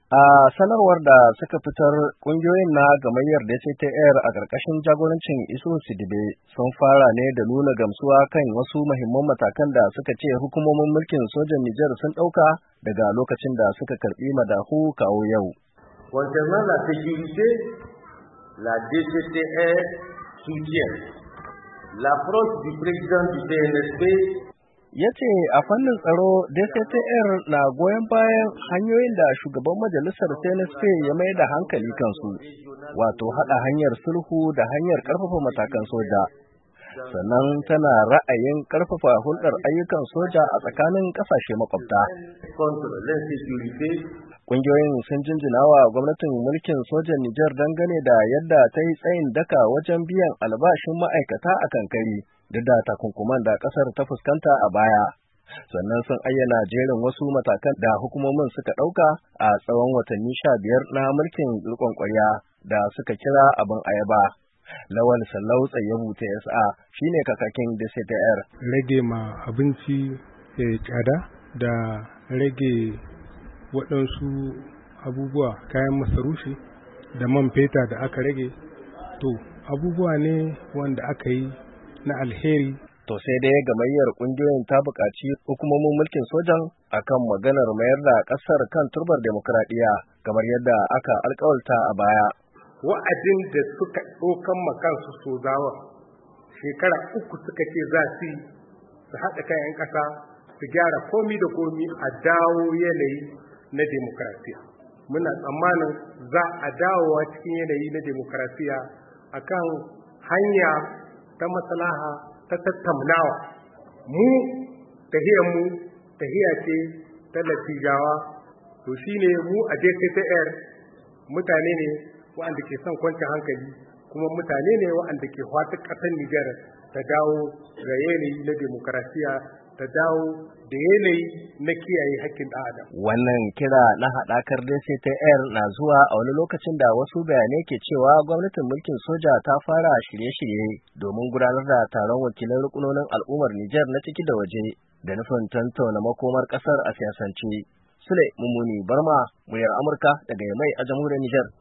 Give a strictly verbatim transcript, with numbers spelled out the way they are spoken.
A sanarwar da suka fitar, ƙungiyoyin na gamayyar D C T R a ƙarƙashin jagorancin Isuhu Sidibe sun fara ne da nuna gamsuwa kan wasu muhimman matakan da suka ce hukumomin mulkin sojan Nijar sun ɗauka daga lokacin da suka karɓi madahu kawo yau. Concernant la sécurité, la D C T R soutient l'approche du président du C N S P. Ya ce a fannin tsaro D C T R na goyon bayan hanyoyin da shugaban majalisar C N S P ya mai da hankali kansu, wato haɗa hanyar sulhu da hanyar ƙarfafa matakan soja. Sannan tana ra'ayin ƙarfafa hulɗar ayyukan soja a tsakanin ƙasashe makwabta. Ƙungiyoyin sun jinjina wa gwamnatin mulkin sojan Nijar dangane da yadda ta yi tsayin daka wajen biyan albashin ma'aikata a kankari, duk da takunkuman da ƙasar ta fuskanta a baya. Sannan sun ayyana jerin wasu matakan da hukumomin suka ɗauka a tsawon watanni sha biyar na mulkin riƙon ƙwarya da suka kira abin ayaba. Lawal Sallau Tsayyabu T S A shine kakakin D C T R. Rage ma abinci tsada da rage waɗansu abubuwa kayan masarufi da man feta da aka rage, to abubuwa ne wanda aka yi na alheri. To sai dai gamayyar ƙungiyoyin ta buƙaci hukumomin mulkin sojan akan maganar mayar da ƙasar kan turbar demokuraɗiyya kamar yadda aka alƙawalta a baya. Wa'adin da suka ɗaukan makansu sozawa shekara uku suka ce za su yi su haɗa kan 'yan ƙasa su gyara komi da komi a dawo yanayi na demokrasiya. Muna tsammanin za a dawowa cikin yanayi na demokrasiya akan hanya ta maslaha ta tattaunawa. Mu tahiyarmu tahiya ce ta latijawa, to shine mu a D C T R mutane ne waɗanda ke son kwanciyar hankali, kuma mutane ne waɗanda ke fatan ƙasar Nijar ta dawo ga yanayi na demokrasiya, ta dawo da yanayi na kiyaye haƙƙin ɗan adam. Wannan kira na haɗakar D C T R na zuwa a wani lokacin da wasu bayanai ke cewa gwamnatin mulkin soja ta fara shirye-shirye domin gudanar da taron wakilan rukunonin al'ummar Nijar na ciki da waje da nufin tantauna makomar ƙasar a siyasance. Sule Mummuni Barma, muryar Amurka daga Yamai a jamhuriyar Nijar.